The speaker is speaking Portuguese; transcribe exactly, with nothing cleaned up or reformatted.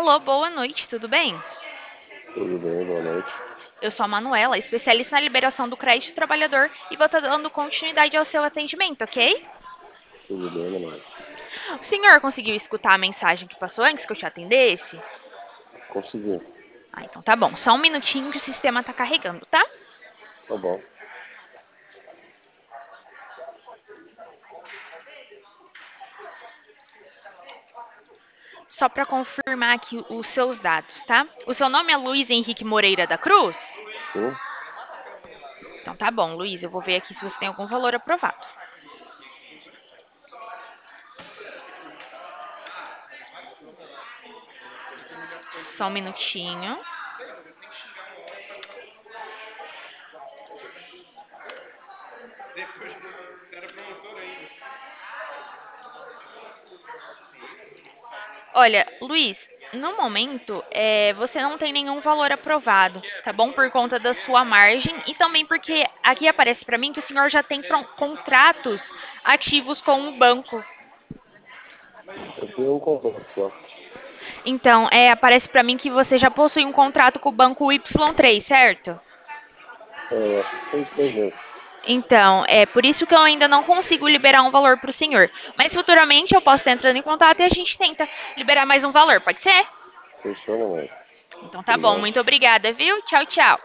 Alô, boa noite, tudo bem? Tudo bem, boa noite. Eu sou a Manuela, especialista na liberação do crédito trabalhador e vou estar dando continuidade ao seu atendimento, ok? Tudo bem, Manuel. O senhor conseguiu escutar a mensagem que passou antes que eu te atendesse? Consegui. Ah, então tá bom. Só um minutinho que o sistema tá carregando, tá? Tá bom. Só para confirmar aqui os seus dados, tá? O seu nome é Luiz Henrique Moreira da Cruz? Sim? Então tá bom, Luiz, eu vou ver aqui se você tem algum valor aprovado. Só um minutinho. Olha, Luiz, no momento, é, você não tem nenhum valor aprovado, tá bom? Por conta da sua margem e também porque aqui aparece para mim que o senhor já tem pro- contratos ativos com o banco. Eu tenho um contrato só. Então, é, aparece para mim que você já possui um contrato com o banco Y três, certo? É, eu acho que fez três meses. Então, é por isso que eu ainda não consigo liberar um valor para o senhor. Mas futuramente eu posso estar entrando em contato e a gente tenta liberar mais um valor, pode ser? Fechou, Manuel. Então tá bom, Obrigado. muito obrigada, viu? Tchau, tchau.